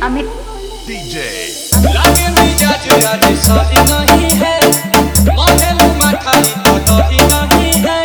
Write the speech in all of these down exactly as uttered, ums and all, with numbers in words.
Amit DJ लागे मिजाज आज सही नहीं है, मानेलू मठाई तो दही नहीं है।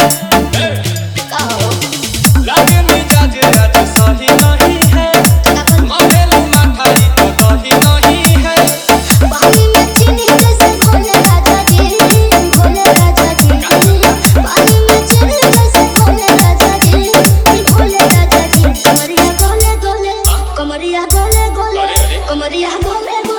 लागे मिजाज आज सही नहीं है, मानेलू मठाई तो दही नहीं है। पानी में चीनी जैसे घोले राजा जी, घोले राजा जी। पानी में चीनी जैसे घोले राजा जी, घोले राजा जी। कमरिया गोले गोले, कमरिया गोले गोले, कमरिया गोले गोले।